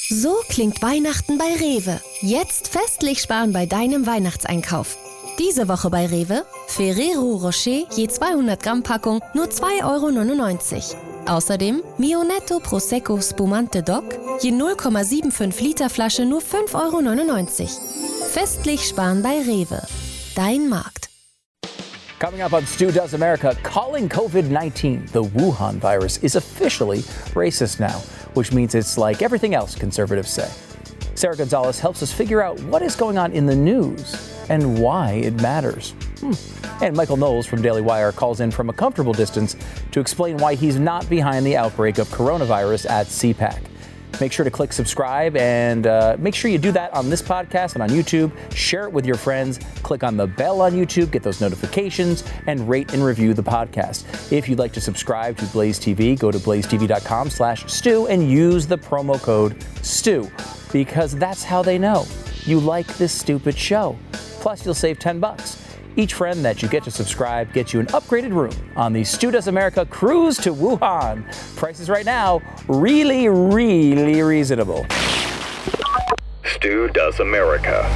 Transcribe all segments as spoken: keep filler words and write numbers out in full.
So klingt Weihnachten bei Rewe. Jetzt festlich sparen bei deinem Weihnachtseinkauf. Diese Woche bei Rewe: Ferrero Rocher je zweihundert Gramm Packung nur zwei Euro neunundneunzig. Außerdem Mio Netto Prosecco Spumante Doc je null Komma fünfundsiebzig Liter Flasche nur fünf Euro neunundneunzig. Festlich sparen bei Rewe. Dein Markt. Coming up on Stu Does America, calling COVID nineteen the Wuhan virus is officially racist now, which means it's like everything else conservatives say. Sarah Gonzalez helps us figure out what is going on in the news and why it matters. Hmm. And Michael Knowles from Daily Wire calls in from a comfortable distance to explain why he's not behind the outbreak of coronavirus at C PAC. Make sure to click subscribe and uh, make sure you do that on this podcast and on YouTube. Share it with your friends. Click on the bell on YouTube, get those notifications, and rate and review the podcast. If you'd like to subscribe to Blaze T V, go to blazetv.com slash Stu and use the promo code Stu, because that's how they know you like this stupid show. Plus, you'll save ten bucks. Each friend that you get to subscribe gets you an upgraded room on the Stu Does America cruise to Wuhan. Prices right now, really, really reasonable. Stu Does America.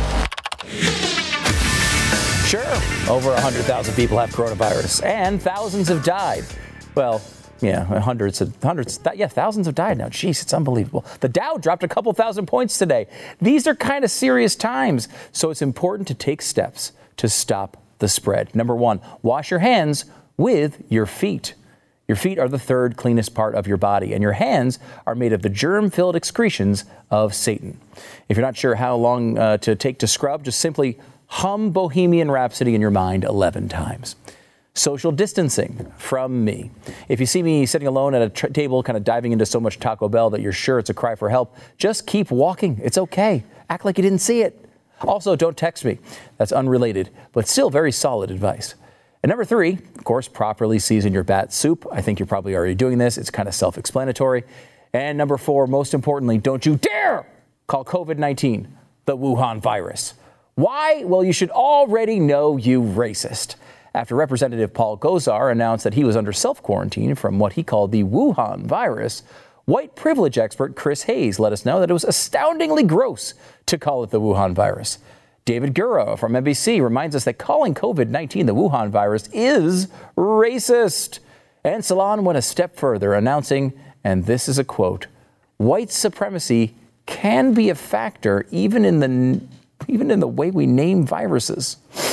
Sure, over one hundred thousand people have coronavirus, and thousands have died. Well, yeah, hundreds of hundreds. Yeah, thousands have died now. Jeez, it's unbelievable. The Dow dropped a couple thousand points today. These are kind of serious times, so it's important to take steps to stop the spread. Number one, wash your hands with your feet. Your feet are the third cleanest part of your body, and your hands are made of the germ-filled excretions of Satan. If you're not sure how long uh, to take to scrub, just simply hum Bohemian Rhapsody in your mind eleven times. Social distancing from me. If you see me sitting alone at a tr- table, kind of diving into so much Taco Bell that you're sure it's a cry for help, just keep walking. It's okay. Act like you didn't see it. Also, don't text me. That's unrelated, but still very solid advice. And number three, of course, properly season your bat soup. I think you're probably already doing this. It's kind of self-explanatory. And number four, most importantly, don't you dare call COVID nineteen the Wuhan virus. Why? Well, you should already know, you racist. After Representative Paul Gosar announced that he was under self-quarantine from what he called the Wuhan virus, white privilege expert Chris Hayes let us know that it was astoundingly gross to call it the Wuhan virus. David Gura from N B C reminds us that calling COVID nineteen the Wuhan virus is racist. And Salon went a step further, announcing, and this is a quote, "White supremacy can be a factor even in the even in the way we name viruses."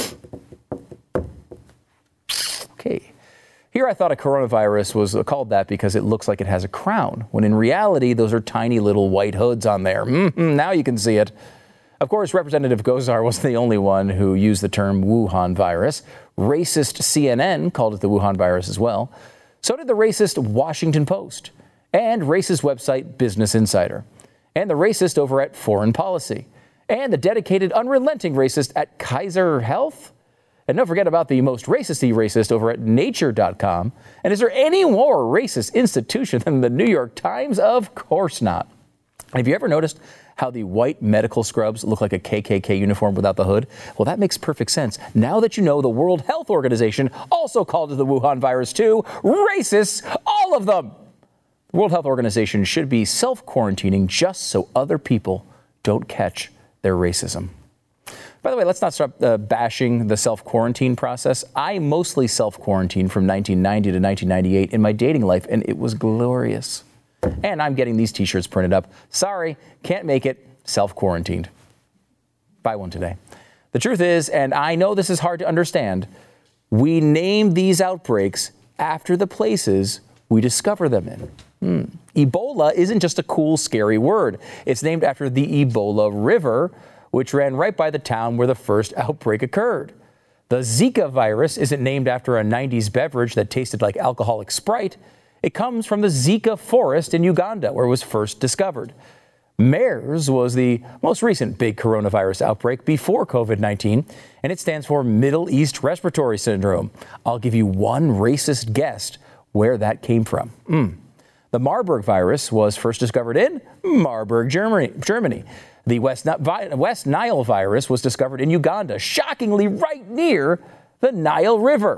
Okay. Here I thought a coronavirus was called that because it looks like it has a crown, when in reality, those are tiny little white hoods on there. Mm-hmm, now you can see it. Of course, Representative Gosar wasn't the only one who used the term Wuhan virus. Racist C N N called it the Wuhan virus as well. So did the racist Washington Post, and racist website Business Insider, and the racist over at Foreign Policy, and the dedicated, unrelenting racist at Kaiser Health. And don't forget about the most racisty racist over at nature dot com. And is there any more racist institution than the New York Times? Of course not. Have you ever noticed how the white medical scrubs look like a K K K uniform without the hood? Well, that makes perfect sense. Now that you know the World Health Organization also called it the Wuhan virus too. Racists, all of them. The World Health Organization should be self-quarantining just so other people don't catch their racism. By the way, let's not stop uh, bashing the self-quarantine process. I mostly self-quarantined from nineteen ninety to nineteen ninety-eight in my dating life, and it was glorious. And I'm getting these t-shirts printed up. Sorry, can't make it. Self-quarantined. Buy one today. The truth is, and I know this is hard to understand, we name these outbreaks after the places we discover them in. Hmm. Ebola isn't just a cool, scary word. It's named after the Ebola River, which ran right by the town where the first outbreak occurred. The Zika virus isn't named after a nineties beverage that tasted like alcoholic Sprite. It comes from the Zika forest in Uganda, where it was first discovered. MERS was the most recent big coronavirus outbreak before COVID nineteen, and it stands for Middle East Respiratory Syndrome. I'll give you one racist guess where that came from. Mm. The Marburg virus was first discovered in Marburg, Germany. Germany. The West, West Nile virus was discovered in Uganda, shockingly right near the Nile River.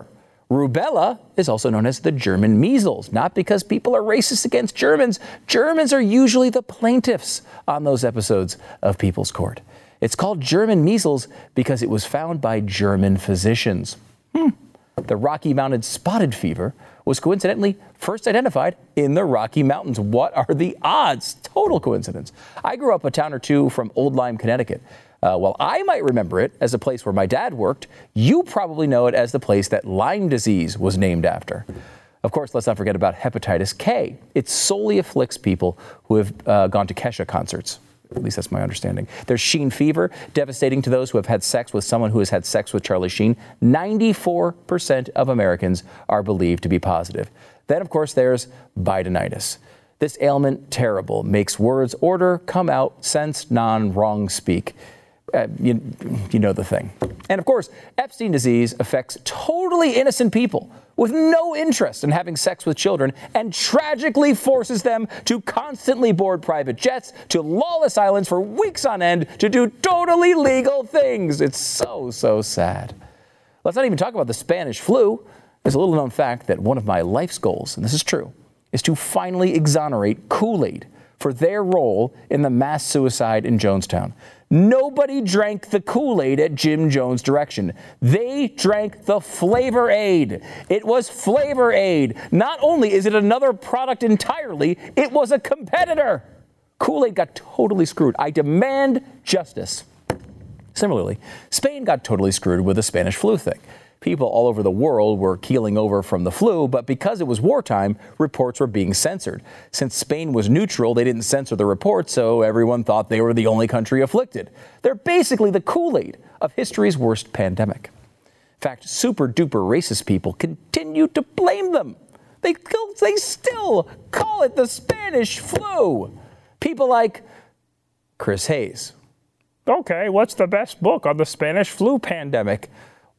Rubella is also known as the German measles, not because people are racist against Germans. Germans are usually the plaintiffs on those episodes of People's Court. It's called German measles because it was found by German physicians. Hmm. The Rocky Mountain spotted fever was coincidentally first identified in the Rocky Mountains. What are the odds? Total coincidence. I grew up a town or two from Old Lyme, Connecticut. Uh, while I might remember it as a place where my dad worked, you probably know it as the place that Lyme disease was named after. Of course, let's not forget about hepatitis K. It solely afflicts people who have uh, gone to Kesha concerts. At least that's my understanding. There's Sheen fever, devastating to those who have had sex with someone who has had sex with Charlie Sheen. ninety-four percent of Americans are believed to be positive. Then, of course, there's Bidenitis. This ailment, terrible, makes words order, come out, sense, non, wrong, speak. Uh, you, you know the thing. And of course, Epstein disease affects totally innocent people with no interest in having sex with children and tragically forces them to constantly board private jets to lawless islands for weeks on end to do totally legal things. It's so, so sad. Let's not even talk about the Spanish flu. There's a little known fact that one of my life's goals, and this is true, is to finally exonerate Kool-Aid for their role in the mass suicide in Jonestown. Nobody drank the Kool-Aid at Jim Jones' direction. They drank the Flavor Aid. It was Flavor Aid. Not only is it another product entirely, it was a competitor. Kool-Aid got totally screwed. I demand justice. Similarly, Spain got totally screwed with the Spanish flu thing. People all over the world were keeling over from the flu, but because it was wartime, reports were being censored. Since Spain was neutral, they didn't censor the reports, so everyone thought they were the only country afflicted. They're basically the Kool-Aid of history's worst pandemic. In fact, super-duper racist people continue to blame them. They, they still call it the Spanish flu. People like Chris Hayes. Okay, what's the best book on the Spanish flu pandemic?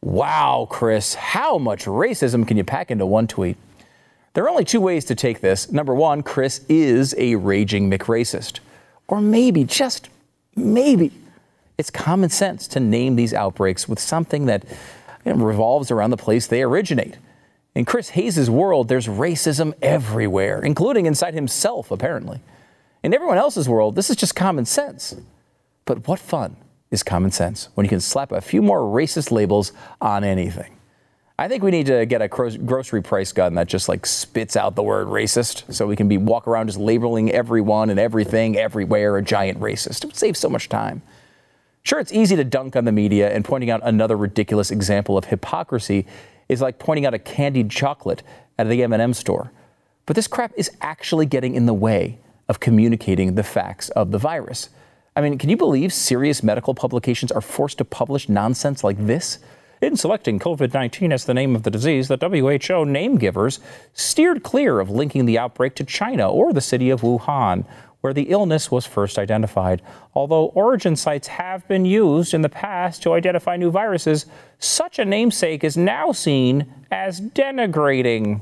Wow, Chris, how much racism can you pack into one tweet? There are only two ways to take this. Number one, Chris is a raging McRacist. Or maybe, just maybe, it's common sense to name these outbreaks with something that you know, revolves around the place they originate. In Chris Hayes' world, there's racism everywhere, including inside himself, apparently. In everyone else's world, this is just common sense. But what fun is common sense when you can slap a few more racist labels on anything. I think we need to get a grocery price gun that just like spits out the word racist so we can be walk around just labeling everyone and everything everywhere a giant racist. It would save so much time. Sure, it's easy to dunk on the media, and pointing out another ridiculous example of hypocrisy is like pointing out a candied chocolate at the M and M store. But this crap is actually getting in the way of communicating the facts of the virus. I mean, can you believe serious medical publications are forced to publish nonsense like this? In selecting COVID nineteen as the name of the disease, the W H O name givers steered clear of linking the outbreak to China or the city of Wuhan, where the illness was first identified. Although origin sites have been used in the past to identify new viruses, such a namesake is now seen as denigrating.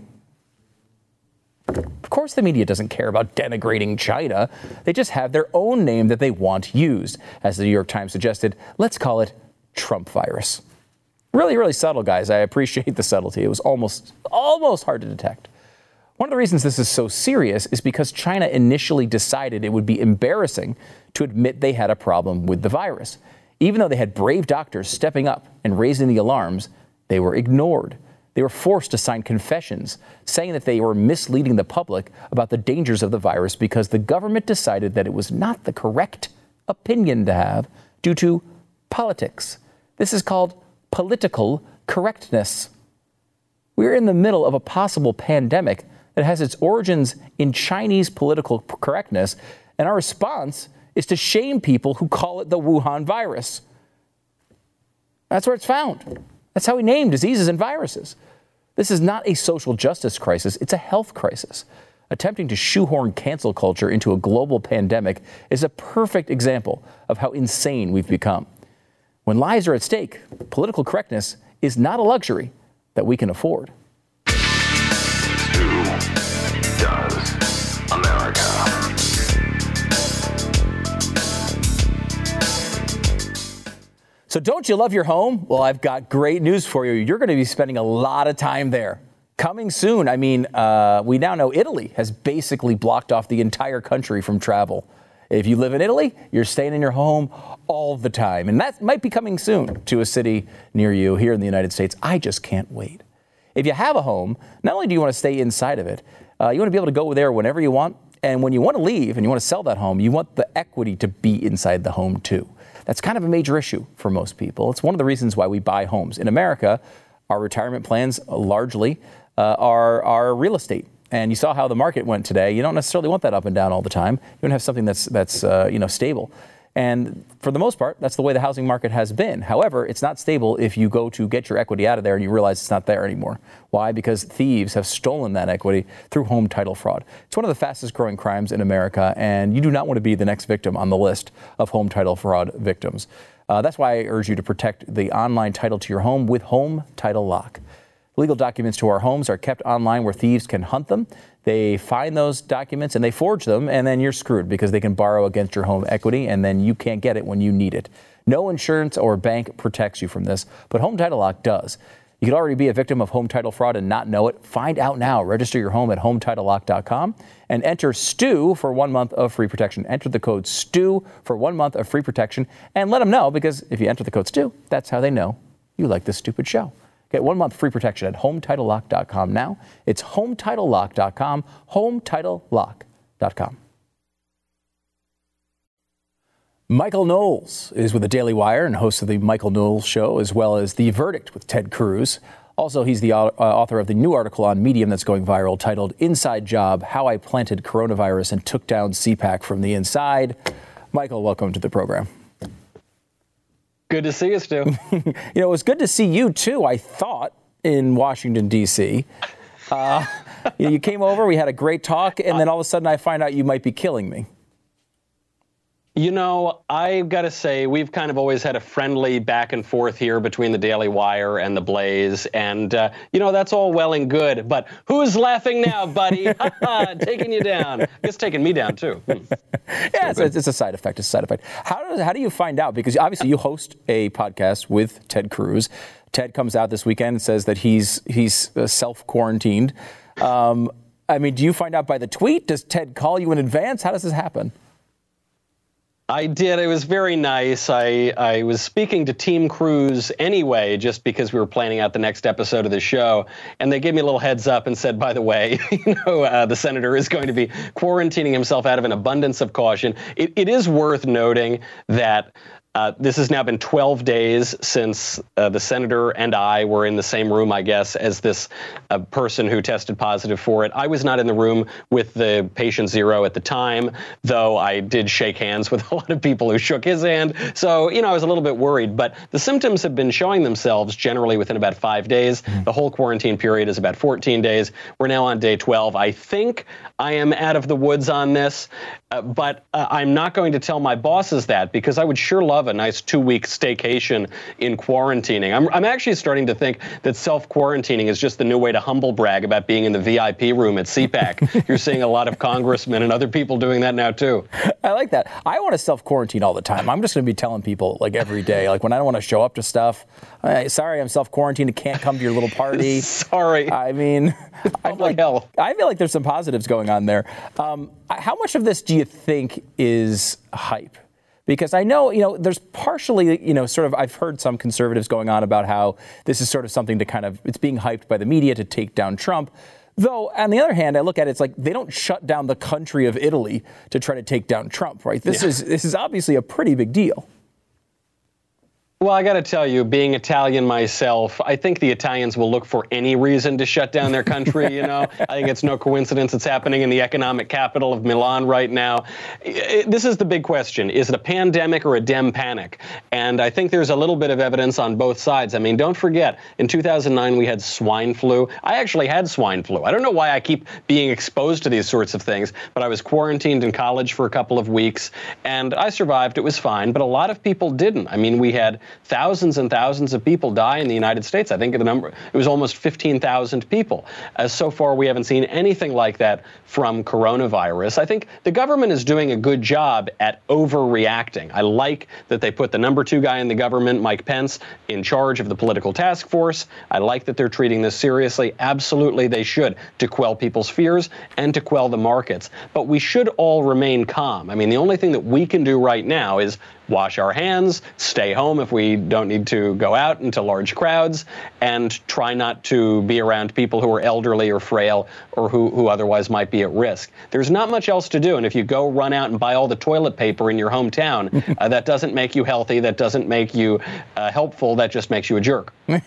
Of course, the media doesn't care about denigrating China. They just have their own name that they want used. As the New York Times suggested, let's call it Trump virus. Really, really subtle, guys. I appreciate the subtlety. It was almost, almost hard to detect. One of the reasons this is so serious is because China initially decided it would be embarrassing to admit they had a problem with the virus. Even though they had brave doctors stepping up and raising the alarms, they were ignored. They were forced to sign confessions saying that they were misleading the public about the dangers of the virus because the government decided that it was not the correct opinion to have due to politics. This is called political correctness. We're in the middle of a possible pandemic that has its origins in Chinese political correctness, and our response is to shame people who call it the Wuhan virus. That's where it's found. That's how we name diseases and viruses. This is not a social justice crisis, it's a health crisis. Attempting to shoehorn cancel culture into a global pandemic is a perfect example of how insane we've become. When lives are at stake, political correctness is not a luxury that we can afford. Who does America? So don't you love your home? Well, I've got great news for you. You're going to be spending a lot of time there. Coming soon. I mean, uh, we now know Italy has basically blocked off the entire country from travel. If you live in Italy, you're staying in your home all the time. And that might be coming soon to a city near you here in the United States. I just can't wait. If you have a home, not only do you want to stay inside of it, uh, you want to be able to go there whenever you want. And when you want to leave and you want to sell that home, you want the equity to be inside the home too. That's kind of a major issue for most people. It's one of the reasons why we buy homes. In America, our retirement plans largely uh, are, are real estate. And you saw how the market went today. You don't necessarily want that up and down all the time. You want to have something that's that's uh, you know stable. And for the most part, that's the way the housing market has been. However, it's not stable if you go to get your equity out of there and you realize it's not there anymore. Why? Because thieves have stolen that equity through home title fraud. It's one of the fastest growing crimes in America, and you do not want to be the next victim on the list of home title fraud victims. Uh, that's why I urge you to protect the online title to your home with Home Title Lock. Legal documents to our homes are kept online where thieves can hunt them. They find those documents and they forge them, and then you're screwed because they can borrow against your home equity, and then you can't get it when you need it. No insurance or bank protects you from this, but Home Title Lock does. You could already be a victim of home title fraud and not know it. Find out now. Register your home at home title lock dot com and enter STU for one month of free protection. Enter the code STU for one month of free protection, and let them know, because if you enter the code STU, that's how they know you like this stupid show. Get one month free protection at home title lock dot com now. It's home title lock dot com, home title lock dot com. Michael Knowles is with the Daily Wire and host of the Michael Knowles Show, as well as The Verdict with Ted Cruz. Also, he's the uh, author of the new article on Medium that's going viral titled Inside Job, How I Planted Coronavirus and Took Down C PAC from the Inside. Michael, welcome to the program. Good to see you, Stu. You know, it was good to see you, too, I thought, in Washington, D C Uh, you came over, we had a great talk, and then all of a sudden I find out you might be killing me. You know, I've got to say, we've kind of always had a friendly back and forth here between the Daily Wire and the Blaze. And, uh, you know, that's all well and good. But who's laughing now, buddy? Taking you down. I guess taking me down, too. Hmm. Yeah, it's, it's a side effect. It's a side effect. How, does, how do you find out? Because obviously you host a podcast with Ted Cruz. Ted comes out this weekend and says that he's, he's self-quarantined. Um, I mean, do you find out by the tweet? Does Ted call you in advance? How does this happen? I did. It was very nice. I, I was speaking to Team Cruz anyway, just because we were planning out the next episode of the show. And they gave me a little heads up and said, by the way, you know, uh, the senator is going to be quarantining himself out of an abundance of caution. It, it is worth noting that Uh, this has now been twelve days since uh, the senator and I were in the same room, I guess, as this uh, person who tested positive for it. I was not in the room with the patient zero at the time, though I did shake hands with a lot of people who shook his hand. So, you know, I was a little bit worried. But the symptoms have been showing themselves generally within about five days. Mm-hmm. The whole quarantine period is about fourteen days. We're now on day twelve. I think I am out of the woods on this, uh, but uh, I'm not going to tell my bosses that, because I would sure love a nice two-week staycation in quarantining. I'm, I'm actually starting to think that self-quarantining is just the new way to humble brag about being in the V I P room at C PAC. You're seeing a lot of congressmen and other people doing that now, too. I like that. I want to self-quarantine all the time. I'm just going to be telling people, like, every day, like, when I don't want to show up to stuff, hey, sorry, I'm self-quarantined. I can't come to your little party. Sorry. I mean, I feel, like, hell. I feel like there's some positives going on there. Um, how much of this do you think is hype? Because I know, you know, there's partially, you know, sort of, I've heard some conservatives going on about how this is sort of something to kind of, it's being hyped by the media to take down Trump. Though, on the other hand, I look at it, it's like they don't shut down the country of Italy to try to take down Trump, right? This yeah. is this is obviously a pretty big deal. Well, I got to tell you, being Italian myself, I think the Italians will look for any reason to shut down their country, you know. I think it's no coincidence it's happening in the economic capital of Milan right now. It, this is the big question. Is it a pandemic or a dem panic? And I think there's a little bit of evidence on both sides. I mean, don't forget, in two thousand nine, we had swine flu. I actually had swine flu. I don't know why I keep being exposed to these sorts of things, but I was quarantined in college for a couple of weeks, and I survived. It was fine, but a lot of people didn't. I mean, we had thousands and thousands of people die in the United States. I think the number, it was almost fifteen thousand people. Uh, so far, we haven't seen anything like that from coronavirus. I think the government is doing a good job at overreacting. I like that they put the number two guy in the government, Mike Pence, in charge of the political task force. I like that they're treating this seriously. Absolutely, they should, to quell people's fears and to quell the markets. But we should all remain calm. I mean, the only thing that we can do right now is wash our hands, stay home if we don't need to go out into large crowds, and try not to be around people who are elderly or frail or who, who otherwise might be at risk. There's not much else to do. And if you go run out and buy all the toilet paper in your hometown, uh, that doesn't make you healthy. That doesn't make you uh, helpful. That just makes you a jerk. I,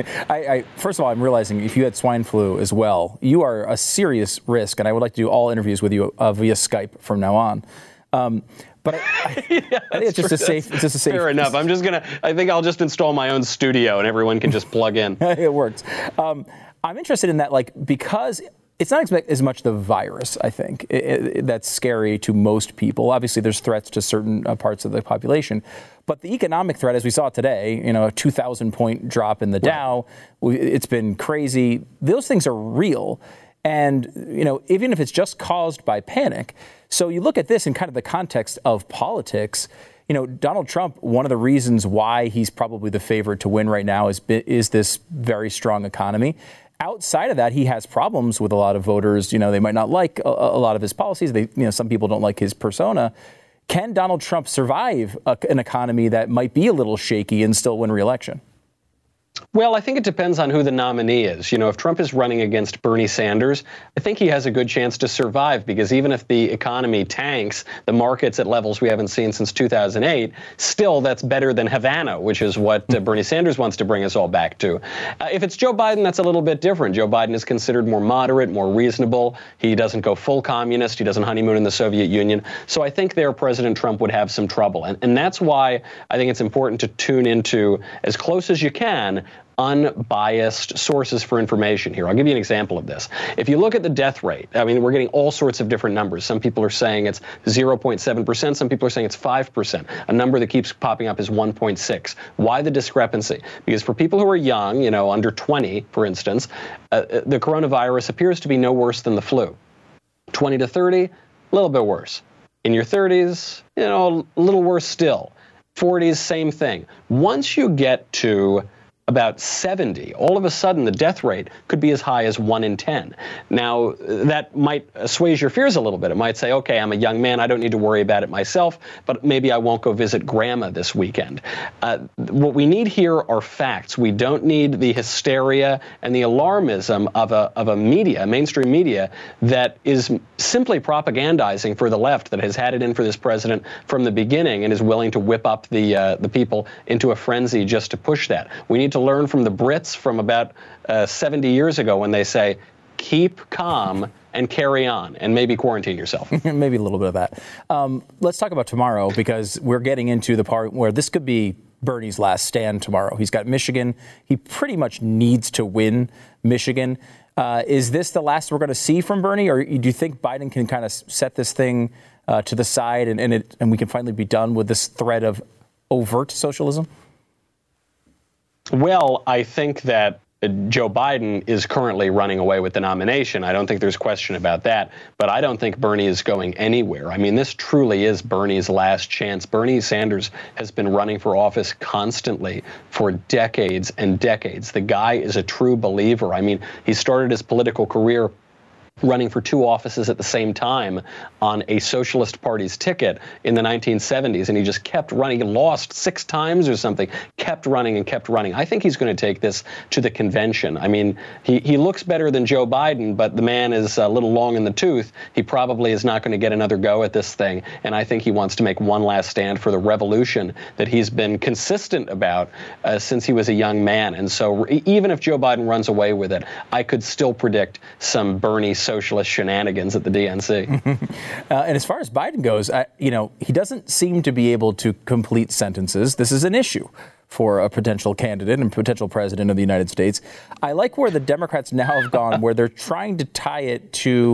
I, first of all, I'm realizing if you had swine flu as well, you are a serious risk. And I would like to do all interviews with you uh, via Skype from now on. Um, But I, I, yeah, I think it's just true. a safe. It's just a safe. Fair enough. I'm just gonna. I think I'll just install my own studio, and everyone can just plug in. It works. Um, I'm interested in that, like, because it's not as much the virus. I think it, it, that's scary to most people. Obviously, there's threats to certain uh, parts of the population, but the economic threat, as we saw today, you know, a two thousand point drop in the Dow. It's been crazy. Those things are real. And, you know, even if it's just caused by panic. So you look at this in kind of the context of politics. You know, Donald Trump, one of the reasons why he's probably the favorite to win right now is is this very strong economy. Outside of that, he has problems with a lot of voters. You know, they might not like a, a lot of his policies. They, you know, some people don't like his persona. Can Donald Trump survive a, an economy that might be a little shaky and still win re-election? Well, I think it depends on who the nominee is. You know, if Trump is running against Bernie Sanders, I think he has a good chance to survive, because even if the economy tanks, the market's at levels we haven't seen since two thousand eight, still that's better than Havana, which is what uh, Bernie Sanders wants to bring us all back to. Uh, if it's Joe Biden, that's a little bit different. Joe Biden is considered more moderate, more reasonable. He doesn't go full communist. He doesn't honeymoon in the Soviet Union. So I think there President Trump would have some trouble. And, and that's why I think it's important to tune into, as close as you can, unbiased sources for information here. I'll give you an example of this. If you look at the death rate, I mean, we're getting all sorts of different numbers. Some people are saying it's zero point seven percent. Some people are saying it's five percent. A number that keeps popping up is one point six. Why the discrepancy? Because for people who are young, you know, under twenty, for instance, uh, the coronavirus appears to be no worse than the flu. twenty to thirty, a little bit worse. In your thirties, you know, a little worse still. forties, same thing. Once you get to about seventy, all of a sudden the death rate could be as high as one in ten. Now, that might assuage your fears a little bit. It might say, okay, I'm a young man, I don't need to worry about it myself, but maybe I won't go visit grandma this weekend. Uh, what we need here are facts. We don't need the hysteria and the alarmism of a, of a media, mainstream media, that is simply propagandizing for the left, that has had it in for this president from the beginning and is willing to whip up the, uh, the people into a frenzy just to push that. We need to learn from the Brits from about uh, seventy years ago, when they say, keep calm and carry on, and maybe quarantine yourself. Maybe a little bit of that. Um, let's talk about tomorrow, because we're getting into the part where this could be Bernie's last stand tomorrow. He's got Michigan. He pretty much needs to win Michigan. Uh, is this the last we're going to see from Bernie, or do you think Biden can kind of set this thing uh, to the side and, and, it, and we can finally be done with this threat of overt socialism? Well, I think that Joe Biden is currently running away with the nomination. I don't think there's question about that. But I don't think Bernie is going anywhere. I mean, this truly is Bernie's last chance. Bernie Sanders has been running for office constantly for decades and decades. The guy is a true believer. I mean, he started his political career running for two offices at the same time on a Socialist Party's ticket in the nineteen seventies, and he just kept running. He lost six times or something, kept running and kept running. I think he's going to take this to the convention. I mean, he, he looks better than Joe Biden, but the man is a little long in the tooth. He probably is not going to get another go at this thing, and I think he wants to make one last stand for the revolution that he's been consistent about uh, since he was a young man. And so even if Joe Biden runs away with it, I could still predict some Bernie socialist shenanigans at the D N C. uh, and as far as Biden goes, I, you know, he doesn't seem to be able to complete sentences. This is an issue for a potential candidate and potential president of the United States. I like where the Democrats now have gone, where they're trying to tie it to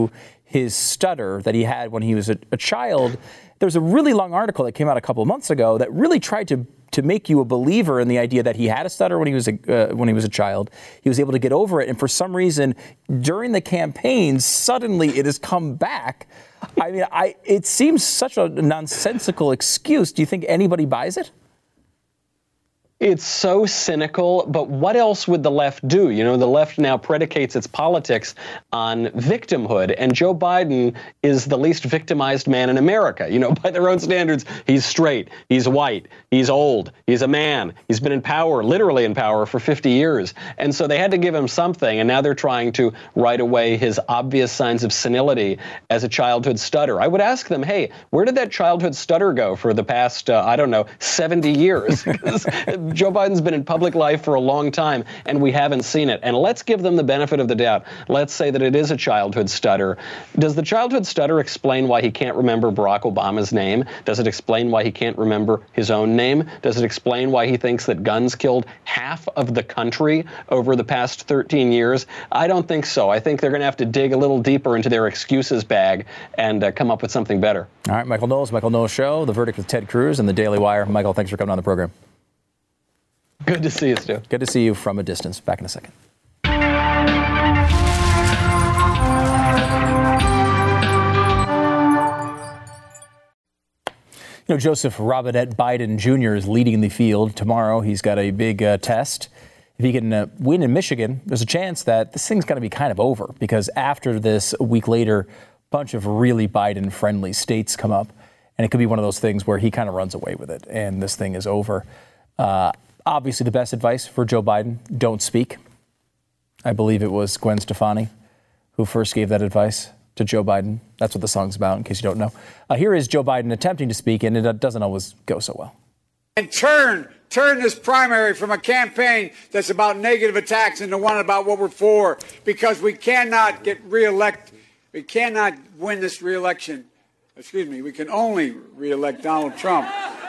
his stutter that he had when he was a, a child. There's a really long article that came out a couple of months ago that really tried to to make you a believer in the idea that he had a stutter when he was a uh, when he was a child. He was able to get over it, and for some reason, during the campaign, suddenly it has come back. I mean, I it seems such a nonsensical excuse. Do you think anybody buys it? It's so cynical, but what else would the left do? You know, the left now predicates its politics on victimhood, and Joe Biden is the least victimized man in America. You know, by their own standards, he's straight, he's white, he's old, he's a man, he's been in power, literally in power, for fifty years. And so they had to give him something, and now they're trying to write away his obvious signs of senility as a childhood stutter. I would ask them, hey, where did that childhood stutter go for the past, uh, I don't know, seventy years? Joe Biden's been in public life for a long time, and we haven't seen it. And let's give them the benefit of the doubt. Let's say that it is a childhood stutter. Does the childhood stutter explain why he can't remember Barack Obama's name? Does it explain why he can't remember his own name? Does it explain why he thinks that guns killed half of the country over the past thirteen years? I don't think so. I think they're going to have to dig a little deeper into their excuses bag and uh, come up with something better. All right, Michael Knowles, Michael Knowles Show, The Verdict with Ted Cruz and the Daily Wire. Michael, thanks for coming on the program. Good to see you, Stu. Good to see you from a distance. Back in a second. You know, Joseph Robinette Biden Junior is leading the field. Tomorrow, he's got a big uh, test. If he can uh, win in Michigan, there's a chance that this thing's going to be kind of over, because after this, a week later, a bunch of really Biden-friendly states come up, and it could be one of those things where he kind of runs away with it, and this thing is over. Uh, Obviously, the best advice for Joe Biden, don't speak. I believe it was Gwen Stefani who first gave that advice to Joe Biden. That's what the song's about, in case you don't know. Uh, here is Joe Biden attempting to speak, and it doesn't always go so well. And turn, turn this primary from a campaign that's about negative attacks into one about what we're for, because we cannot get reelect. We cannot win this reelection. Excuse me, we can only reelect Donald Trump.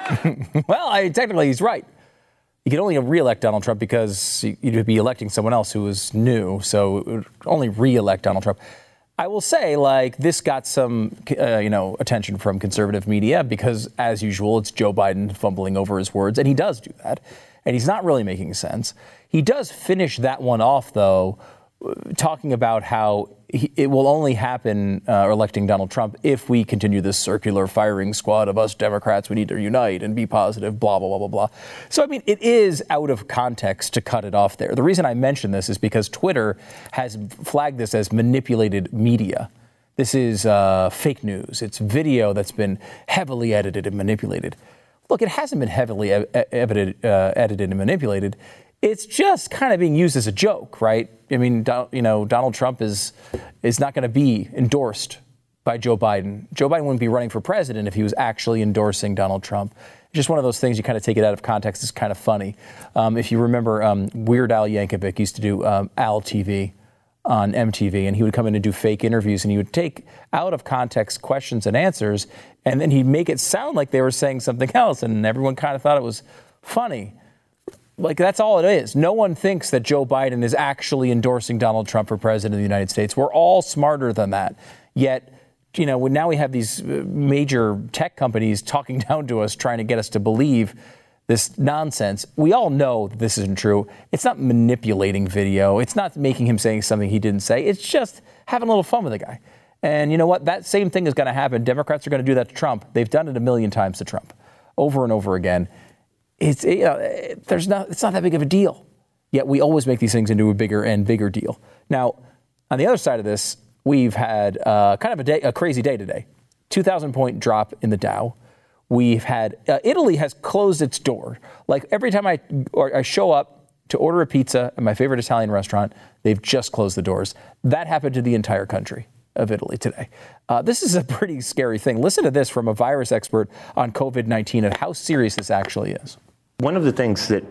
Well, I, technically, he's right. You can only re-elect Donald Trump because you'd be electing someone else who is new, so it would only re-elect Donald Trump. I will say, like, this got some, uh, you know, attention from conservative media because, as usual, it's Joe Biden fumbling over his words, and he does do that, and he's not really making sense. He does finish that one off, though, talking about how he, it will only happen, uh, electing Donald Trump, if we continue this circular firing squad of us Democrats. We need to unite and be positive, blah, blah, blah, blah, blah. So, I mean, it is out of context to cut it off there. The reason I mention this is because Twitter has flagged this as manipulated media. This is uh, fake news. It's video that's been heavily edited and manipulated. Look, it hasn't been heavily e- edited, uh, edited and manipulated. It's just kind of being used as a joke, right? I mean, you know, Donald Trump is is not going to be endorsed by Joe Biden. Joe Biden wouldn't be running for president if he was actually endorsing Donald Trump. Just one of those things you kind of take it out of context. It's kind of funny. Um, if you remember, um, Weird Al Yankovic used to do um, Al T V on M T V, and he would come in and do fake interviews, and he would take out of context questions and answers, and then he'd make it sound like they were saying something else, and everyone kind of thought it was funny. Like, that's all it is. No one thinks that Joe Biden is actually endorsing Donald Trump for president of the United States. We're all smarter than that. Yet, you know, now we have these major tech companies talking down to us, trying to get us to believe this nonsense. We all know that this isn't true. It's not manipulating video. It's not making him saying something he didn't say. It's just having a little fun with the guy. And you know what? That same thing is going to happen. Democrats are going to do that to Trump. They've done it a million times to Trump, over and over again. It's, you know, there's not, it's not that big of a deal. Yet we always make these things into a bigger and bigger deal. Now, on the other side of this, we've had uh, kind of a, day, a crazy day today. two thousand point drop in the Dow. We've had, uh, Italy has closed its door. Like every time I, or I show up to order a pizza at my favorite Italian restaurant, they've just closed the doors. That happened to the entire country of Italy today. Uh, this is a pretty scary thing. Listen to this from a virus expert on COVID nineteen and how serious this actually is. One of the things that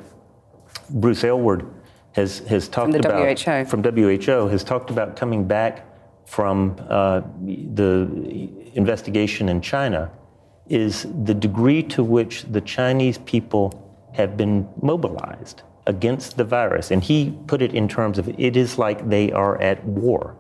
Bruce Aylward has, has talked from the about W H O. from W H O has talked about coming back from uh, the investigation in China is the degree to which the Chinese people have been mobilized against the virus. And he put it in terms of it is like they are at war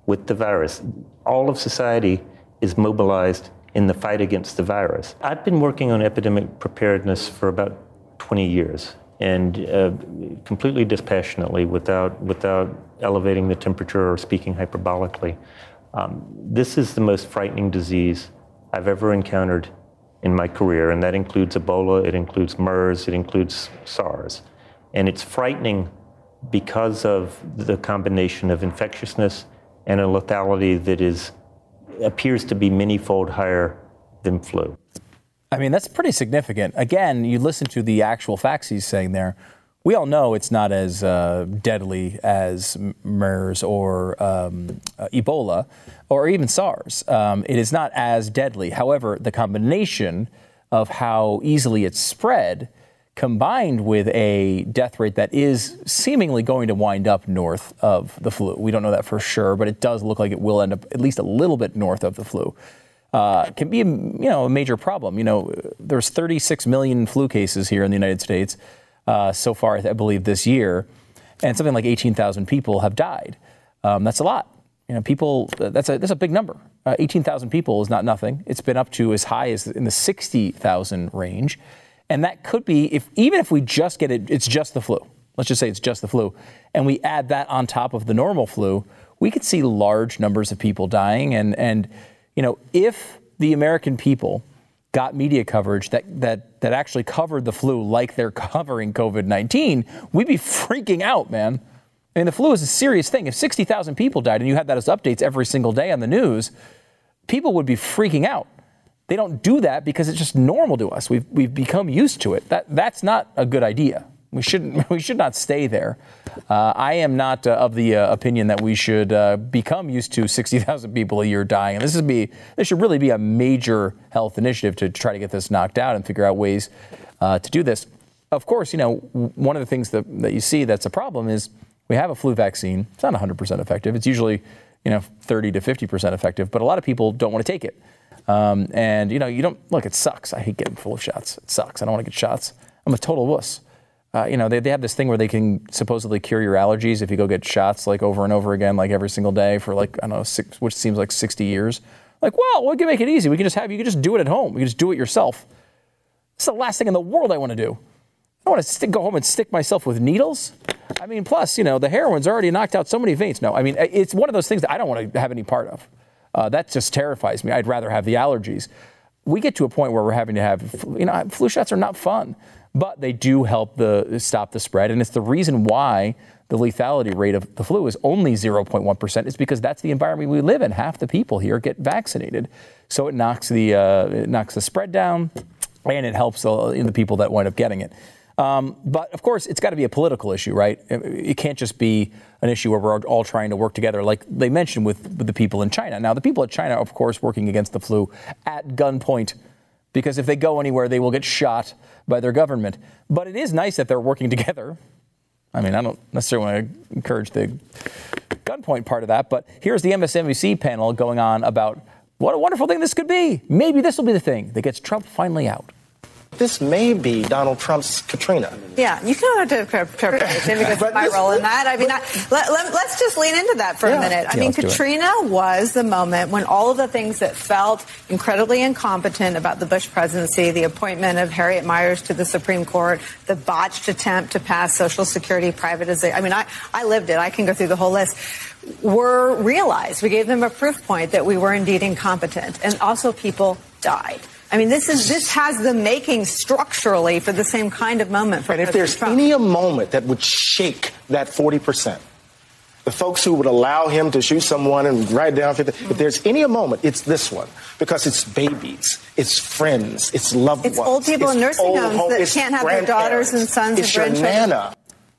with the virus. All of society is mobilized in the fight against the virus. I've been working on epidemic preparedness for about twenty years, and uh, completely dispassionately, without without elevating the temperature or speaking hyperbolically. Um, this is the most frightening disease I've ever encountered in my career, and that includes Ebola, it includes MERS, it includes SARS. And it's frightening because of the combination of infectiousness and a lethality that is appears to be many-fold higher than flu. I mean, that's pretty significant. Again, you listen to the actual facts he's saying there. We all know it's not as uh, deadly as MERS or um, uh, Ebola or even SARS. Um, it is not as deadly. However, the combination of how easily it's spread, combined with a death rate that is seemingly going to wind up north of the flu. We don't know that for sure, but it does look like it will end up at least a little bit north of the flu. Uh, can be, you know, a major problem. You know, there's thirty-six million flu cases here in the United States uh, so far, I believe, this year, and something like eighteen thousand people have died. Um, that's a lot. You know, people. That's a that's a big number. Uh, eighteen thousand people is not nothing. It's been up to as high as in the sixty thousand range. And that could be, if even if we just get it, it's just the flu. Let's just say it's just the flu. And we add that on top of the normal flu, we could see large numbers of people dying. And, and you know, if the American people got media coverage that, that, that actually covered the flu like they're covering COVID nineteen, we'd be freaking out, man. I mean, the flu is a serious thing. If sixty thousand people died and you had that as updates every single day on the news, people would be freaking out. They don't do that because it's just normal to us. We've we've become used to it. That that's not a good idea. We shouldn't. We should not stay there. Uh, I am not uh, of the uh, opinion that we should uh, become used to sixty thousand people a year dying. And this is be this should really be a major health initiative to try to get this knocked out and figure out ways uh, to do this. Of course, you know, one of the things that that you see that's a problem is we have a flu vaccine. It's not one hundred percent effective. It's usually, you know, thirty to fifty percent effective. But a lot of people don't want to take it. Um, and, you know, you don't, look, it sucks. I hate getting flu shots. It sucks. I don't want to get shots. I'm a total wuss. Uh, you know, they, they have this thing where they can supposedly cure your allergies if you go get shots like over and over again, like every single day for like, I don't know, six, which seems like sixty years. Like, well, we can make it easy. We can just have, you can just do it at home. You can just do it yourself. It's the last thing in the world I want to do. I don't want to stick, go home and stick myself with needles. I mean, plus, you know, the heroin's already knocked out so many veins. No, I mean, it's one of those things that I don't want to have any part of. Uh, that just terrifies me. I'd rather have the allergies. We get to a point where we're having to have, you know, flu shots are not fun, but they do help the stop the spread. And it's the reason why the lethality rate of the flu is only zero point one percent. It's because that's the environment we live in. Half the people here get vaccinated. So it knocks the, uh, it knocks the spread down, and it helps the, the people that wind up getting it. Um, but, of course, it's got to be a political issue, right? It can't just be an issue where we're all trying to work together, like they mentioned with, with the people in China. Now, the people in China, of course, working against the flu at gunpoint, because if they go anywhere, they will get shot by their government. But it is nice that they're working together. I mean, I don't necessarily want to encourage the gunpoint part of that, but here's the M S N B C panel going on about what a wonderful thing this could be. Maybe this will be the thing that gets Trump finally out. This may be Donald Trump's Katrina. Yeah, you don't have to interpretation because of my role in that. I mean, I, let, let, let's just lean into that for yeah. a minute. I yeah, mean, Katrina was the moment when all of the things that felt incredibly incompetent about the Bush presidency, the appointment of Harriet Miers to the Supreme Court, the botched attempt to pass Social Security privatization. I mean, I, I lived it. I can go through the whole list. Were realized. We gave them a proof point that we were indeed incompetent. And also people died. I mean, this is this has the making structurally for the same kind of moment for And if President there's Trump. any a moment that would shake that forty percent, the folks who would allow him to shoot someone and write down fifty, mm-hmm. if there's any a moment, it's this one. Because it's babies, it's friends, it's loved it's ones. It's old people in nursing homes home, that can't have their daughters and sons it's and grandchildren. Nana.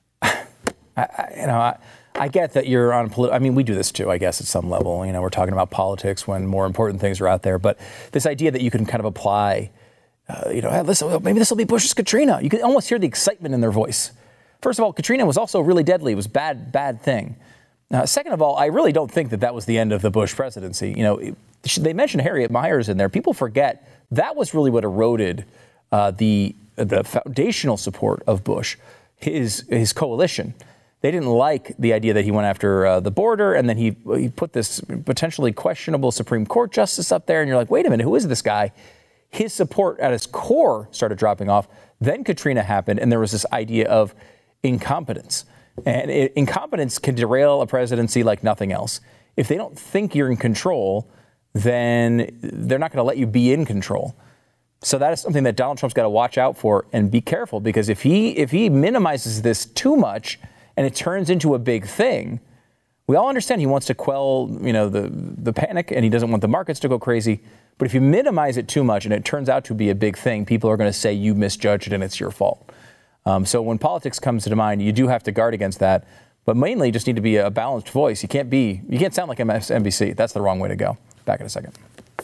I, I, you know, I, I get that you're on political. I mean, we do this too, I guess, at some level. You know, we're talking about politics when more important things are out there. But this idea that you can kind of apply, uh, you know, hey, listen, maybe this will be Bush's Katrina. You can almost hear the excitement in their voice. First of all, Katrina was also really deadly. It was a bad, bad thing. Uh, second of all, I really don't think that that was the end of the Bush presidency. You know, it, they mentioned Harriet Miers in there. People forget that was really what eroded uh, the the foundational support of Bush, his his coalition. they didn't like the idea that he went after uh, the border, and then he he put this potentially questionable Supreme Court justice up there, and you're like, wait a minute, who is this guy? His support at his core started dropping off. Then Katrina happened, and there was this idea of incompetence. And it, incompetence can derail a presidency like nothing else. If they don't think you're in control, then they're not going to let you be in control. So that is something that Donald Trump's got to watch out for and be careful, because if he if he minimizes this too much and it turns into a big thing, we all understand he wants to quell, you know, the the panic, and he doesn't want the markets to go crazy. But if you minimize it too much and it turns out to be a big thing, people are going to say you misjudged it and it's your fault. Um, so when politics comes to mind, you do have to guard against that. But mainly, you just need to be a balanced voice. You can't be you can't sound like M S N B C. That's the wrong way to go. Back in a second.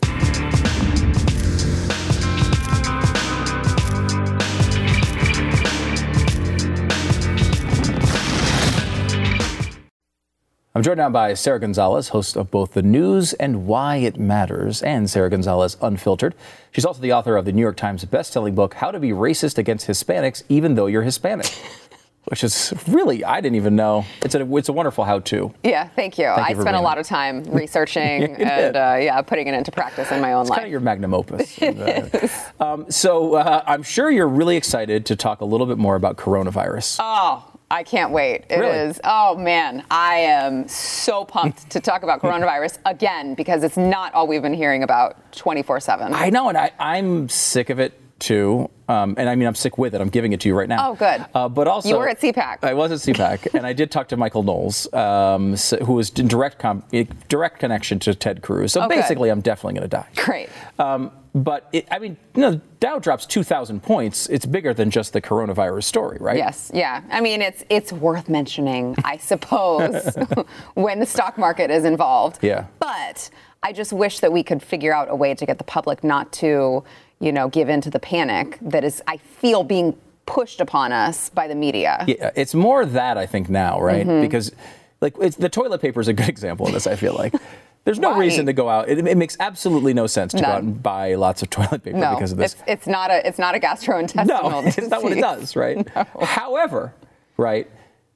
I'm joined now by Sara Gonzales, host of both The News and Why It Matters, and Sara Gonzales Unfiltered. She's also the author of the New York Times bestselling book, How to Be Racist Against Hispanics Even Though You're Hispanic, which is really, I didn't even know. It's a, it's a wonderful how-to. Yeah, thank you. Thank I you spent a lot here. of time researching and uh, yeah, putting it into practice in my own it's life. It's kind of your magnum opus. It is. Um, so uh, I'm sure you're really excited to talk a little bit more about coronavirus. Oh. I can't wait. It really? is. Oh, man. I am so pumped to talk about coronavirus again, because it's not all we've been hearing about twenty-four seven. I know, and I, I'm sick of it, too. Um, and I mean, I'm sick with it. I'm giving it to you right now. Oh, good. Uh, but also, you were at CPAC. I was at CPAC, and I did talk to Michael Knowles, um, who was in direct com- direct connection to Ted Cruz. So oh, basically, good. I'm definitely going to die. Great. Um, but it, I mean, you know, Dow drops two thousand points. It's bigger than just the coronavirus story, right? Yes. Yeah. I mean, it's it's worth mentioning, I suppose, when the stock market is involved. Yeah. But I just wish that we could figure out a way to get the public not to, you know, give in to the panic that is, I feel, being pushed upon us by the media. Yeah, it's more that, I think, now, right? Mm-hmm. Because, like, it's, the toilet paper is a good example of this, I feel like. There's no Why? reason to go out. It, it makes absolutely no sense to None. go out and buy lots of toilet paper no, because of this. It's, it's not a it's not a gastrointestinal No, disease. it's not what it does, right? No. However, right,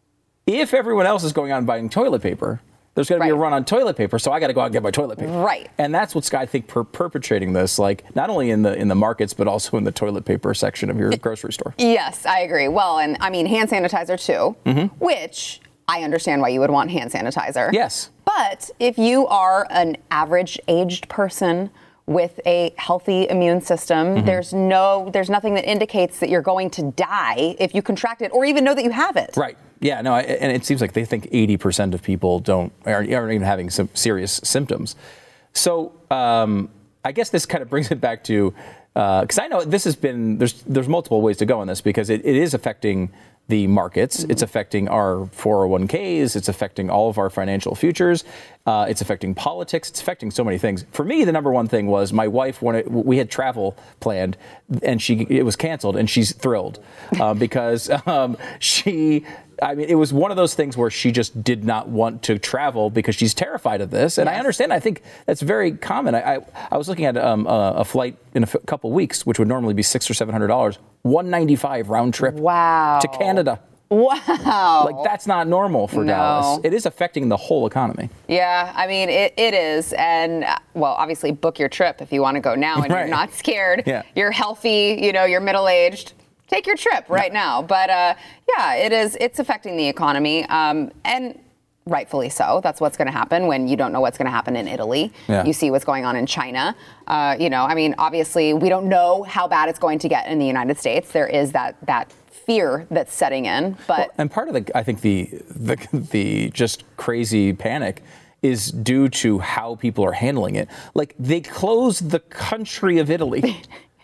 if everyone else is going out and buying toilet paper, there's going to be a Right. run on toilet paper, so I got to go out and get my toilet paper. Right. And that's what's, I think, per- perpetrating this, like, not only in the in the markets, but also in the toilet paper section of your grocery store. Yes, I agree. Well, and I mean, hand sanitizer, too, Mm-hmm. which I understand why you would want hand sanitizer. Yes. But if you are an average aged person with a healthy immune system, Mm-hmm. there's no, there's nothing that indicates that you're going to die if you contract it or even know that you have it. Right. Yeah, no, I, and it seems like they think eighty percent of people don't aren't, aren't even having some serious symptoms. So um, I guess this kind of brings it back to, because uh, I know this has been, there's there's multiple ways to go on this, because it, it is affecting the markets. Mm-hmm. It's affecting our four oh one k's. It's affecting all of our financial futures. Uh, it's affecting politics. It's affecting so many things. For me, the number one thing was my wife wanted, we had travel planned, and she it was canceled, and she's thrilled uh, because um, she, I mean, it was one of those things where she just did not want to travel because she's terrified of this. And yes. I understand. I think that's very common. I, I, I was looking at um, a, a flight in a f- couple weeks, which would normally be six or seven hundred dollars, one ninety-five round trip. Wow. To Canada. Wow. Like, that's not normal for No. Dallas. It is affecting the whole economy. Yeah, I mean, it, it is. And, uh, well, obviously, book your trip if you want to go now and Right. you're not scared. Yeah. You're healthy, you know, you're middle-aged. Take your trip right yeah. now. But, uh, yeah, it is. It's affecting the economy. Um, and rightfully so. That's what's going to happen when you don't know what's going to happen in Italy. Yeah. You see what's going on in China. Uh, you know, I mean, obviously, we don't know how bad it's going to get in the United States. There is that that fear that's setting in. But well, and part of the, I think the, the the just crazy panic is due to how people are handling it. Like, they closed the country of Italy.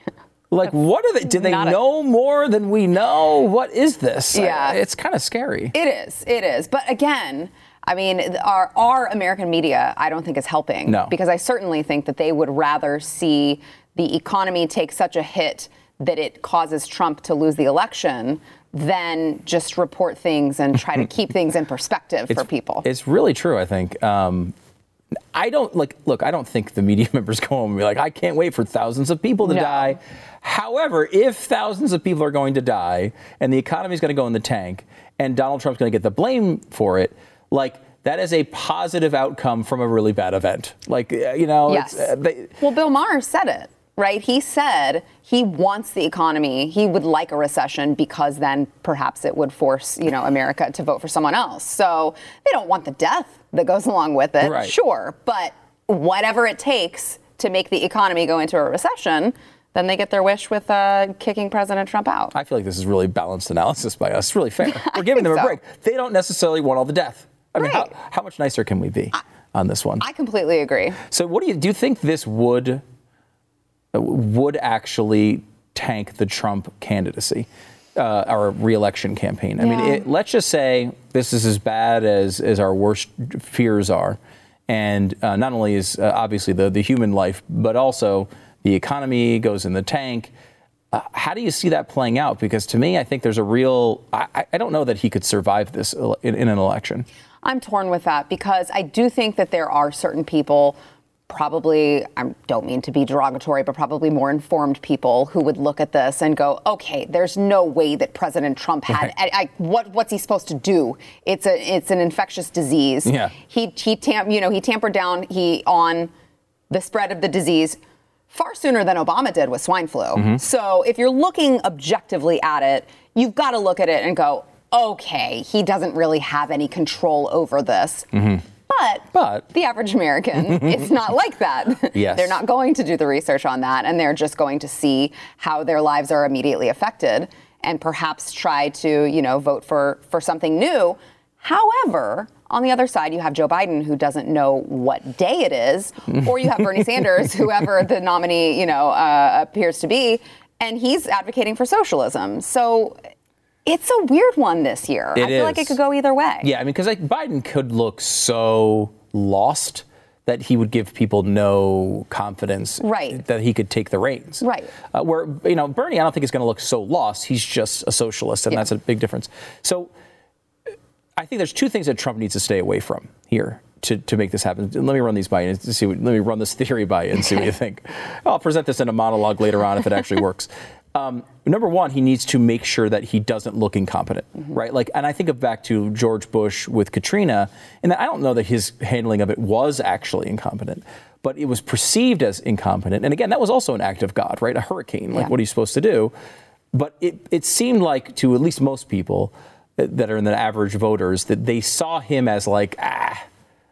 Like, what are they? Do they know a, more than we know? What is this? Yeah, I, it's kind of scary. It is. It is. But again, I mean, our our American media, I don't think is helping. No. Because I certainly think that they would rather see the economy take such a hit that it causes Trump to lose the election than just report things and try to keep things in perspective it's, for people. It's really true, I think. Um, I don't like, look, I don't think the media members go home and be like, I can't wait for thousands of people to No. die. However, if thousands of people are going to die and the economy is going to go in the tank and Donald Trump's going to get the blame for it, like, that is a positive outcome from a really bad event. Like, uh, you know, Yes. it's, uh, they, Well, Bill Maher said it, right? He said he wants the economy. He would like a recession because then perhaps it would force, you know, America to vote for someone else. So they don't want the death that goes along with it, Right. sure. But whatever it takes to make the economy go into a recession, then they get their wish with uh, kicking President Trump out. I feel like this is really balanced analysis by us. It's really fair. We're giving them a so. break. They don't necessarily want all the death. I mean, Right. how, how much nicer can we be on this one? I completely agree. So, what do you do? You think this would uh, would actually tank the Trump candidacy, uh, our re-election campaign? I mean, Yeah. it, let's just say this is as bad as as our worst fears are, and uh, not only is uh, obviously the the human life, but also the economy goes in the tank. Uh, how do you see that playing out? Because to me, I think there's a real. I, I don't know that he could survive this in, in an election. I'm torn with that because I do think that there are certain people, probably, I don't mean to be derogatory, but probably more informed people who would look at this and go, okay, there's no way that President Trump had, Right. I, I, what, what's he supposed to do? It's a, it's an infectious disease. Yeah. He, he, tam, you know, he tampered down he on the spread of the disease far sooner than Obama did with swine flu. Mm-hmm. So if you're looking objectively at it, you've got to look at it and go, okay, he doesn't really have any control over this. Mm-hmm. But, But the average American, it's not like that. Yes. They're not going to do the research on that, and they're just going to see how their lives are immediately affected and perhaps try to, you know, vote for, for something new. However, on the other side, you have Joe Biden, who doesn't know what day it is, or you have Bernie Sanders, whoever the nominee, you know, uh, appears to be, and he's advocating for socialism. So it's a weird one this year. It I feel like is. it could go either way. Yeah, I mean, because like Biden could look so lost that he would give people no confidence Right. that he could take the reins. Right. Uh, where, you know, Bernie, I don't think is going to look so lost. He's just a socialist, and Yeah. that's a big difference. So I think there's two things that Trump needs to stay away from here to, to make this happen. Let me run these by you and see what, let me run this theory by you and see what you think. I'll present this in a monologue later on if it actually works. Um, number one, he needs to make sure that he doesn't look incompetent, mm-hmm. right? Like, and I think of back to George Bush with Katrina, and I don't know that his handling of it was actually incompetent, but it was perceived as incompetent. And again, that was also an act of God, right? A hurricane, like Yeah. what are you supposed to do? But it, it seemed like to at least most people that are in the average voters that they saw him as like, ah,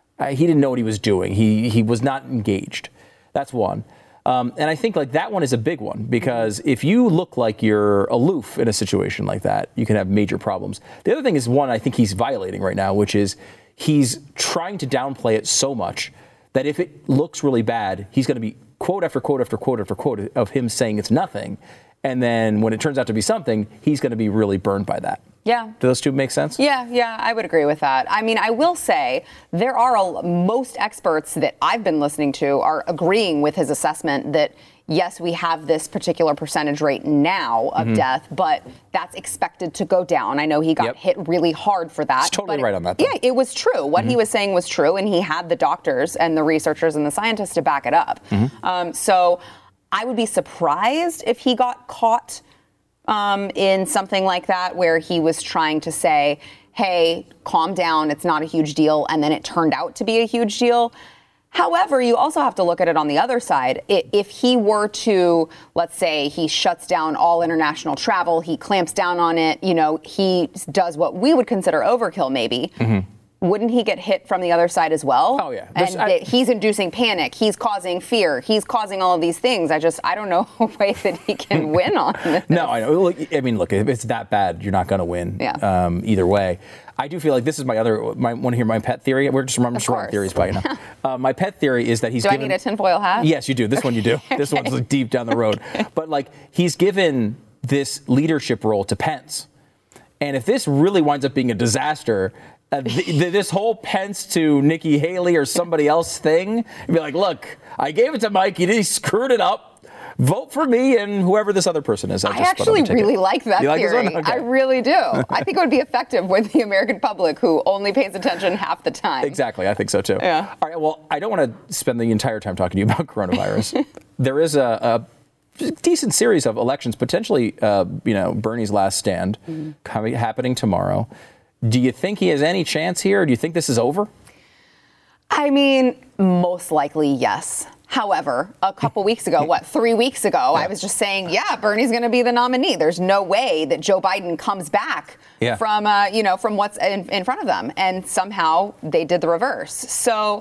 he didn't know what he was doing. He he was not engaged. That's one. Um, and I think like that one is a big one because if you look like you're aloof in a situation like that, you can have major problems. The other thing is one I think he's violating right now, which is he's trying to downplay it so much that if it looks really bad, he's going to be quote after quote after quote after quote of him saying it's nothing. And then when it turns out to be something, he's going to be really burned by that. Yeah. Do those two make sense? Yeah, yeah, I would agree with that. I mean, I will say there are a, most experts that I've been listening to are agreeing with his assessment that, yes, we have this particular percentage rate now of Mhm. death, but that's expected to go down. I know he got Yep. hit really hard for that. He's totally but right on that, though. Yeah, it was true. What he Mhm. was saying was true, and he had the doctors and the researchers and the scientists to back it up. Mhm. Um, so I would be surprised if he got caught Um, in something like that where he was trying to say, hey, calm down, it's not a huge deal, and then it turned out to be a huge deal. However, you also have to look at it on the other side. I- If he were to, let's say, he shuts down all international travel, he clamps down on it, you know, he does what we would consider overkill maybe. Mm-hmm. Wouldn't he get hit from the other side as well? Oh, yeah. And There's- I- that he's inducing panic. He's causing fear. He's causing all of these things. I just, I don't know a way that he can win on this. No, I know. Look, I mean, look, if it's that bad, you're not going to win. Yeah. Um, either way, I do feel like this is my other. My want to hear my pet theory? We're just, I'm just running course. theories by you now. uh, my pet theory is that he's Do given. I need a tinfoil hat? Yes, you do. This one you do. This one's like deep down the road. But like he's given this leadership role to Pence, and if this really winds up being a disaster. Uh, th- th- this whole Pence to Nikki Haley or somebody else thing, and be like, look, I gave it to Mike, he, he screwed it up. vote for me and whoever this other person is. I, I just actually really it. like that you like theory. This one? Okay. I really do. I think it would be effective with the American public who only pays attention half the time. Exactly. I think so, too. Yeah. All right. Well, I don't want to spend the entire time talking to you about coronavirus. There is a, a decent series of elections, potentially, uh, you know, Bernie's last stand mm-hmm. coming, happening tomorrow. Do you think he has any chance here? Or do you think this is over? I mean, most likely, yes. However, a couple weeks ago, what, three weeks ago, yeah. I was just saying, yeah, Bernie's going to be the nominee. There's no way that Joe Biden comes back yeah. from, uh, you know, from what's in, in front of them. And somehow they did the reverse. So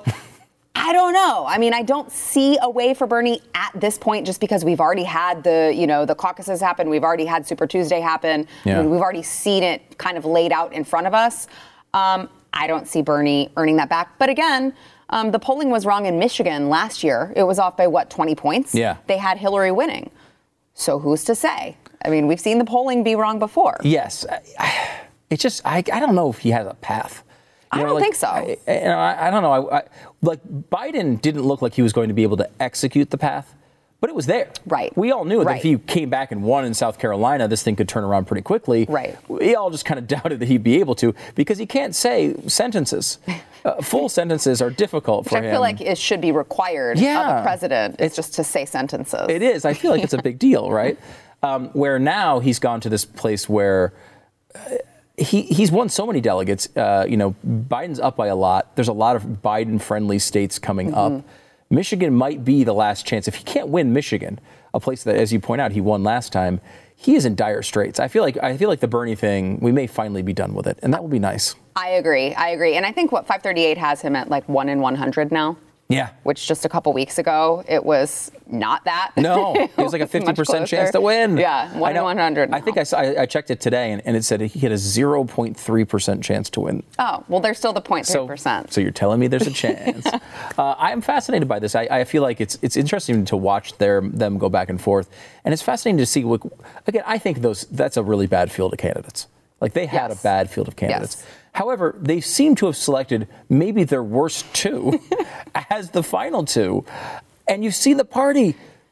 I don't know. I mean, I don't see a way for Bernie at this point, just because we've already had the, you know, the caucuses happen. We've already had Super Tuesday happen. Yeah. I mean, we've already seen it kind of laid out in front of us. Um, I don't see Bernie earning that back. But again, Um, the polling was wrong in Michigan last year. It was off by, what, twenty points? Yeah. They had Hillary winning. So who's to say? I mean, we've seen the polling be wrong before. Yes. It's just, I, I don't know if he has a path. You I know, don't like, think so. I, I, I don't know. I, I, like, Biden didn't look like he was going to be able to execute the path. But it was there. Right. We all knew right. that if he came back and won in South Carolina, this thing could turn around pretty quickly. Right. We all just kind of doubted that he'd be able to, because he can't say sentences. Uh, full sentences are difficult Which for I him. I feel like it should be required yeah. of a president. It's just to say sentences. It is. I feel like it's a big deal, right? Um, where now he's gone to this place where uh, he he's won so many delegates. Uh, you know, Biden's up by a lot. There's a lot of Biden-friendly states coming mm-hmm. up. Michigan might be the last chance. If he can't win Michigan, a place that, as you point out, he won last time, he is in dire straits. I feel like I feel like the Bernie thing, we may finally be done with it, and that will be nice. I agree. I agree. And I think, what, five thirty-eight has him at like one in one hundred now? Yeah. Which just a couple weeks ago, it was not that. No, it was like a fifty percent chance to win. Yeah, one in one hundred now. I think I, saw, I checked it today, and, and it said he had a zero point three percent chance to win. Oh, well, there's still the zero point three percent. So, so you're telling me there's a chance. uh, I'm fascinated by this. I, I feel like it's it's interesting to watch their them go back and forth. And it's fascinating to see, what, again, I think those that's a really bad field of candidates. Like, they had yes. a bad field of candidates. Yes. However, they seem to have selected maybe their worst two as the final two. And you see the party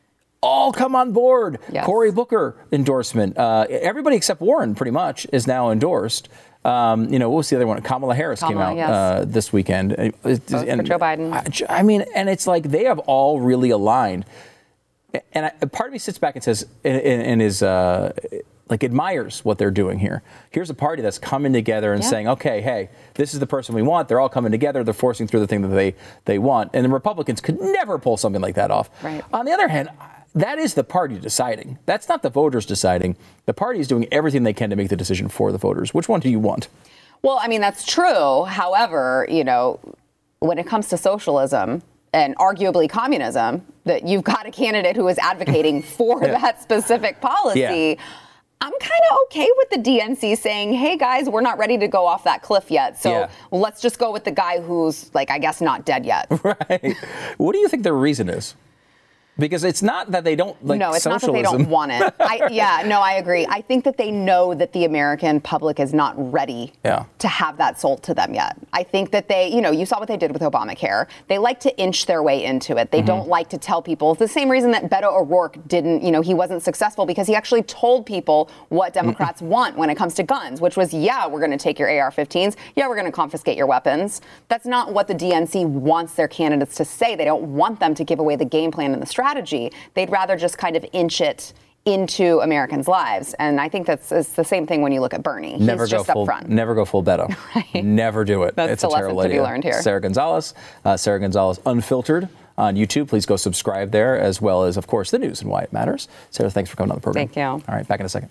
all come on board. Yes. Cory Booker endorsement. Uh, everybody except Warren, pretty much, is now endorsed. Um, you know, what was the other one? Kamala Harris Kamala, came out yes. uh, this weekend. Both and, for Joe Biden. I, I mean, and it's like they have all really aligned. And I, part of me sits back and says, and, and is... Uh, like admires what they're doing here. Here's a party that's coming together and yeah. saying, okay, hey, this is the person we want. They're all coming together. They're forcing through the thing that they, they want. And the Republicans could never pull something like that off. Right. On the other hand, that is the party deciding. That's not the voters deciding. The party is doing everything they can to make the decision for the voters. Which one do you want? Well, I mean, that's true. However, you know, when it comes to socialism and arguably communism, that you've got a candidate who is advocating for yeah. that specific policy. Yeah. I'm kind of okay with the D N C saying, hey, guys, we're not ready to go off that cliff yet. So yeah. let's just go with the guy who's, like, I guess not dead yet. Right. What do you think their reason is? Because it's not that they don't like No, it's socialism. not that they don't want it. I, yeah, no, I agree. I think that they know that the American public is not ready yeah. to have that sold to them yet. I think that they, you know, you saw what they did with Obamacare. They like to inch their way into it. They mm-hmm. don't like to tell people. It's the same reason that Beto O'Rourke didn't, you know, he wasn't successful, because he actually told people what Democrats mm-hmm. want when it comes to guns, which was, yeah, we're going to take your A R fifteens. Yeah, we're going to confiscate your weapons. That's not what the D N C wants their candidates to say. They don't want them to give away the game plan and the strategy. They'd rather just kind of inch it into Americans' lives. And I think that's it's the same thing when you look at Bernie. Never He's go just full, up front. Never go full Beto. Right. Never do it. That's it's the a terrible lesson to idea. be learned here. Sarah Gonzalez, uh, Sarah Gonzalez Unfiltered on YouTube. Please go subscribe there, as well as, of course, the news and why it matters. Sarah, thanks for coming on the program. Thank you. All right, back in a second.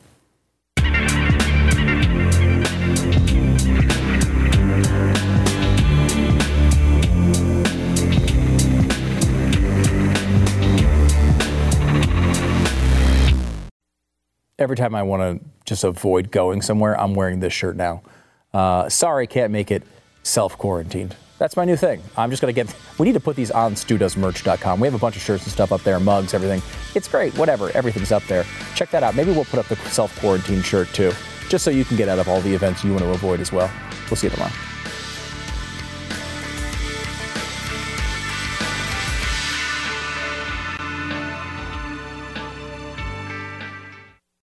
Every time I want to just avoid going somewhere, I'm wearing this shirt now. Uh, sorry, can't make it. Self-quarantined. That's my new thing. I'm just going to get... We need to put these on stu does merch dot com. We have a bunch of shirts and stuff up there, mugs, everything. It's great. Whatever. Everything's up there. Check that out. Maybe we'll put up the self-quarantine shirt, too, just so you can get out of all the events you want to avoid as well. We'll see you tomorrow.